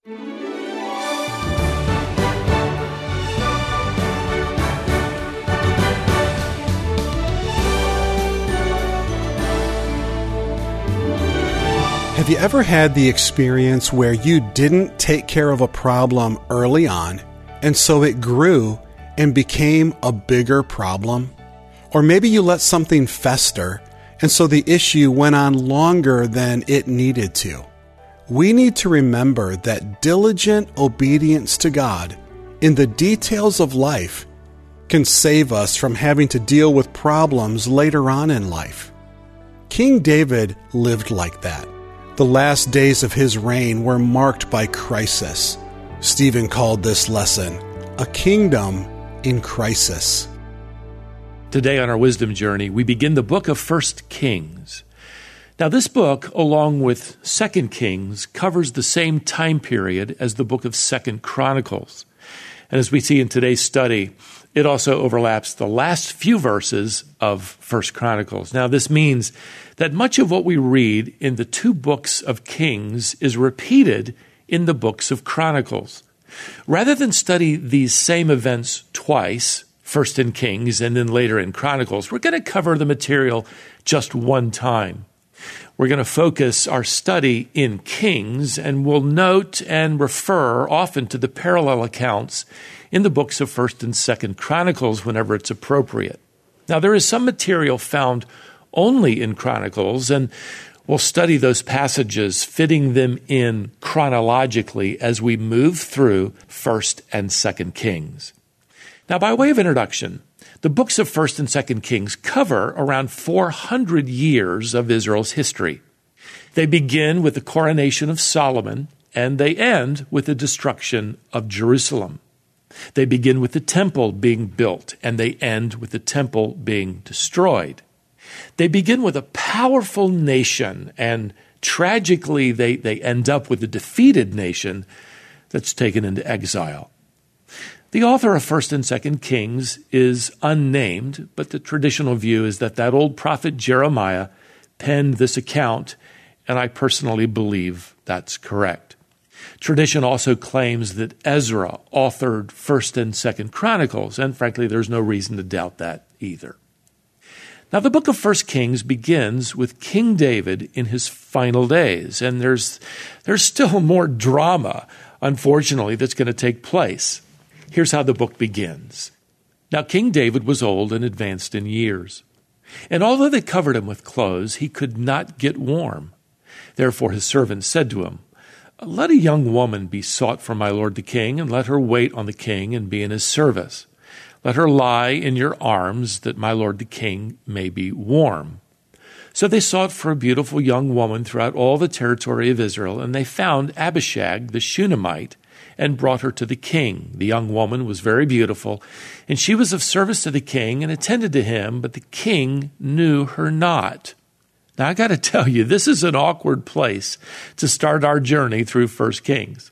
Have you ever had the experience where you didn't take care of a problem early on, and so it grew and became a bigger problem? Or maybe you let something fester, and so the issue went on longer than it needed to. We need to remember that diligent obedience to God in the details of life can save us from having to deal with problems later on in life. King David lived like that. The last days of his reign were marked by crisis. Stephen called this lesson, A Kingdom in Crisis. Today on our wisdom journey, we begin the book of 1 Kings. Now, this book, along with 2 Kings, covers the same time period as the book of 2 Chronicles. And as we see in today's study, it also overlaps the last few verses of 1 Chronicles. Now, this means that much of what we read in the two books of Kings is repeated in the books of Chronicles. Rather than study these same events twice, first in Kings and then later in Chronicles, we're going to cover the material just one time. We're going to focus our study in Kings, and we'll note and refer often to the parallel accounts in the books of 1st and 2nd Chronicles whenever it's appropriate. Now, there is some material found only in Chronicles, and we'll study those passages, fitting them in chronologically as we move through 1st and 2nd Kings. Now, by way of introduction, the books of 1st and 2nd Kings cover around 400 years of Israel's history. They begin with the coronation of Solomon, and they end with the destruction of Jerusalem. They begin with the temple being built, and they end with the temple being destroyed. They begin with a powerful nation, and tragically, they end up with a defeated nation that's taken into exile. The author of 1st and 2nd Kings is unnamed, but the traditional view is that old prophet Jeremiah penned this account, and I personally believe that's correct. Tradition also claims that Ezra authored 1st and 2nd Chronicles, and frankly, there's no reason to doubt that either. Now, the book of 1 Kings begins with King David in his final days, and there's still more drama, unfortunately, that's going to take place. Here's how the book begins. Now, King David was old and advanced in years, and although they covered him with clothes, he could not get warm. Therefore his servants said to him, "Let a young woman be sought for my lord the king, and let her wait on the king and be in his service. Let her lie in your arms, that my lord the king may be warm." So they sought for a beautiful young woman throughout all the territory of Israel, and they found Abishag the Shunammite and brought her to the king. The young woman was very beautiful, and she was of service to the king and attended to him, but the king knew her not. Now, I got to tell you, this is an awkward place to start our journey through 1 Kings.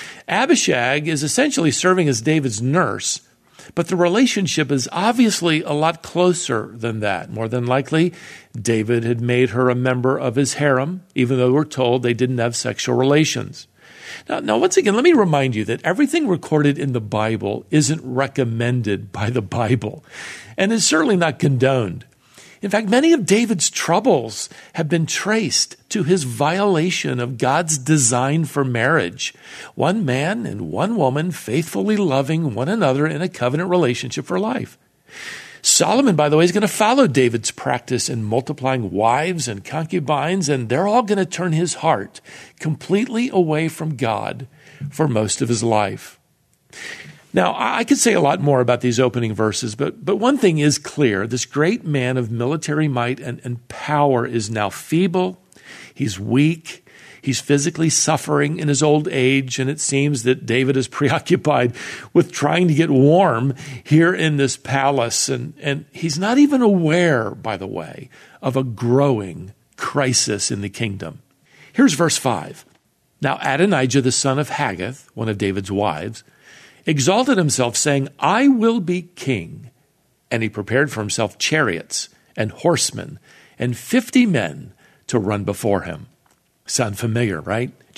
Abishag is essentially serving as David's nurse, but the relationship is obviously a lot closer than that. More than likely, David had made her a member of his harem, even though we're told they didn't have sexual relations. Now, once again, let me remind you that everything recorded in the Bible isn't recommended by the Bible, and is certainly not condoned. In fact, many of David's troubles have been traced to his violation of God's design for marriage. One man and one woman faithfully loving one another in a covenant relationship for life. Solomon, by the way, is going to follow David's practice in multiplying wives and concubines, and they're all going to turn his heart completely away from God for most of his life. Now, I could say a lot more about these opening verses, but one thing is clear. This great man of military might and power is now feeble. He's weak. He's physically suffering in his old age, and it seems that David is preoccupied with trying to get warm here in this palace. And he's not even aware, by the way, of a growing crisis in the kingdom. Here's verse 5. Now Adonijah, the son of Haggith, one of David's wives, exalted himself, saying, "I will be king." And he prepared for himself chariots and horsemen and 50 men to run before him. Sound familiar, right?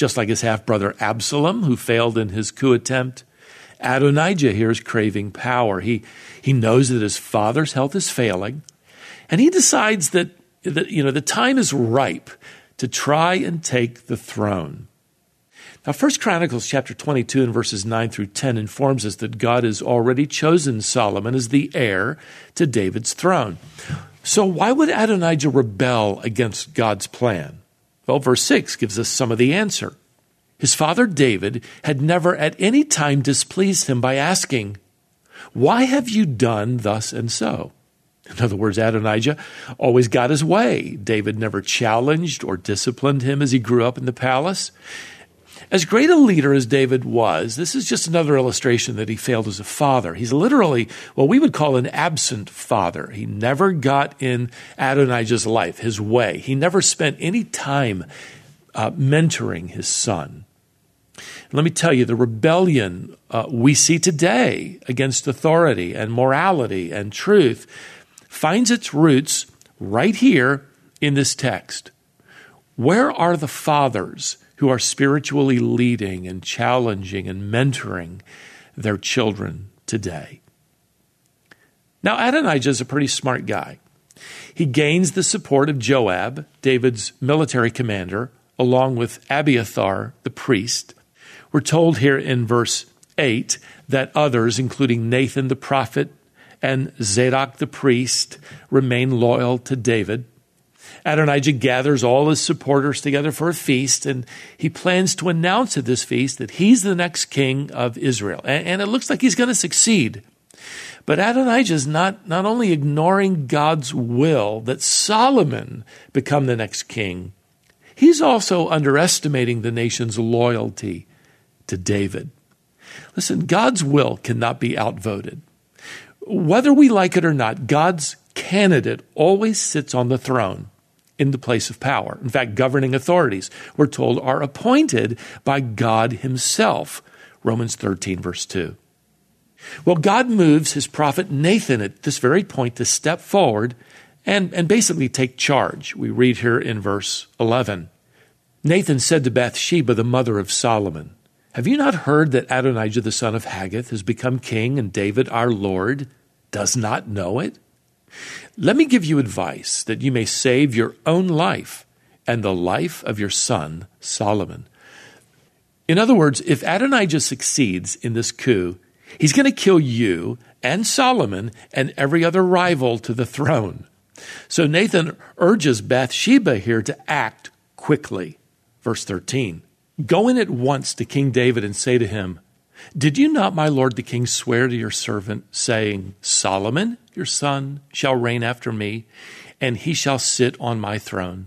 Just like his half-brother Absalom, who failed in his coup attempt, Adonijah here is craving power. He knows that his father's health is failing, and he decides that the time is ripe to try and take the throne. Now, 1 Chronicles chapter 22 and verses 9 through 10 informs us that God has already chosen Solomon as the heir to David's throne. So why would Adonijah rebel against God's plan? Well, verse 6 gives us some of the answer. His father David had never at any time displeased him by asking, "Why have you done thus and so?" In other words, Adonijah always got his way. David never challenged or disciplined him as he grew up in the palace. As great a leader as David was, this is just another illustration that he failed as a father. He's literally what we would call an absent father. He never got in Adonijah's life, his way. He never spent any time mentoring his son. Let me tell you, the rebellion we see today against authority and morality and truth finds its roots right here in this text. Where are the fathers who are spiritually leading and challenging and mentoring their children today? Now, Adonijah is a pretty smart guy. He gains the support of Joab, David's military commander, along with Abiathar, the priest. We're told here in verse 8 that others, including Nathan the prophet and Zadok the priest, remain loyal to David. Adonijah gathers all his supporters together for a feast, and he plans to announce at this feast that he's the next king of Israel. And it looks like he's going to succeed. But Adonijah is not only ignoring God's will that Solomon become the next king, he's also underestimating the nation's loyalty to David. Listen, God's will cannot be outvoted. Whether we like it or not, God's candidate always sits on the throne in the place of power. In fact, governing authorities, we're told, are appointed by God himself. Romans 13, verse 2. Well, God moves his prophet Nathan at this very point to step forward and basically take charge. We read here in verse 11. Nathan said to Bathsheba, the mother of Solomon, "Have you not heard that Adonijah the son of Haggith has become king, and David our Lord does not know it? Let me give you advice that you may save your own life and the life of your son Solomon." In other words, if Adonijah succeeds in this coup, he's going to kill you and Solomon and every other rival to the throne. So Nathan urges Bathsheba here to act quickly. Verse 13, "Go in at once to King David and say to him, 'Did you not, my lord the king, swear to your servant, saying, Solomon, your son, shall reign after me, and he shall sit on my throne?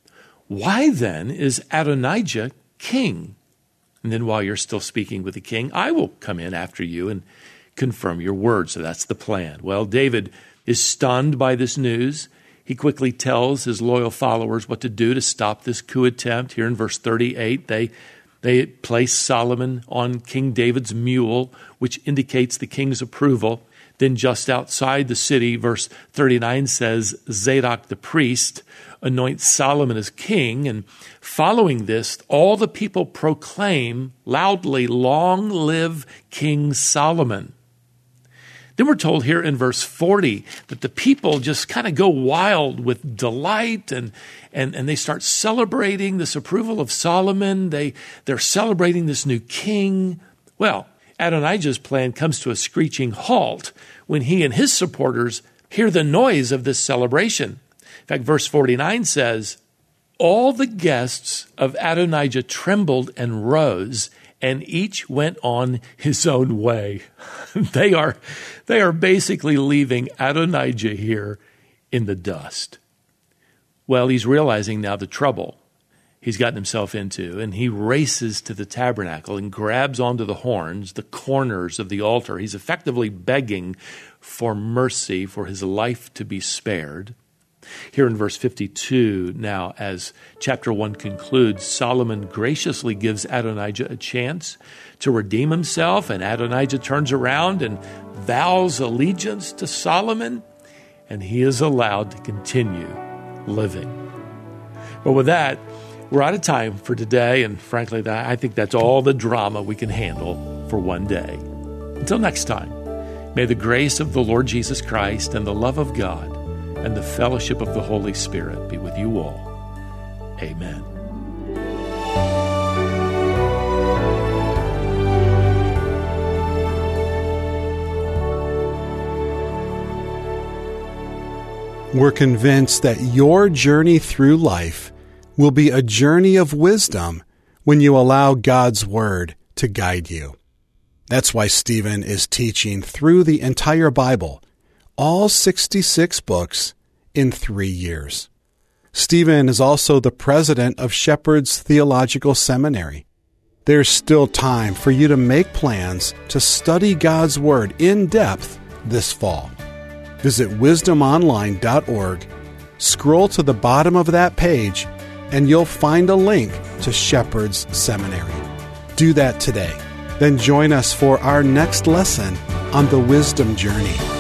Why then is Adonijah king? And then while you're still speaking with the king, I will come in after you and confirm your word.'" So that's the plan. Well, David is stunned by this news. He quickly tells his loyal followers what to do to stop this coup attempt. Here in verse 38, they place Solomon on King David's mule, which indicates the king's approval. Then just outside the city, verse 39 says, Zadok the priest anoints Solomon as king. And following this, all the people proclaim loudly, "Long live King Solomon." Then we're told here in verse 40 that the people just kind of go wild with delight and they start celebrating this approval of Solomon. They're celebrating this new king. Well, Adonijah's plan comes to a screeching halt when he and his supporters hear the noise of this celebration. In fact, verse 49 says, "All the guests of Adonijah trembled and rose, and each went on his own way." They are basically leaving Adonijah here in the dust. Well, he's realizing now the trouble he's gotten himself into, and he races to the tabernacle and grabs onto the horns, the corners of the altar. He's effectively begging for mercy, for his life to be spared. Here in verse 52, now, as chapter 1 concludes, Solomon graciously gives Adonijah a chance to redeem himself, and Adonijah turns around and vows allegiance to Solomon, and he is allowed to continue living. Well, with that, We're out of time for today, and frankly, I think that's all the drama we can handle for one day. Until next time, may the grace of the Lord Jesus Christ and the love of God and the fellowship of the Holy Spirit be with you all. Amen. We're convinced that your journey through life will be a journey of wisdom when you allow God's Word to guide you. That's why Stephen is teaching through the entire Bible, all 66 books, in 3 years. Stephen is also the president of Shepherd's Theological Seminary. There's still time for you to make plans to study God's Word in depth this fall. Visit wisdomonline.org, scroll to the bottom of that page, and you'll find a link to Shepherd's Seminary. Do that today. Then join us for our next lesson on the Wisdom Journey.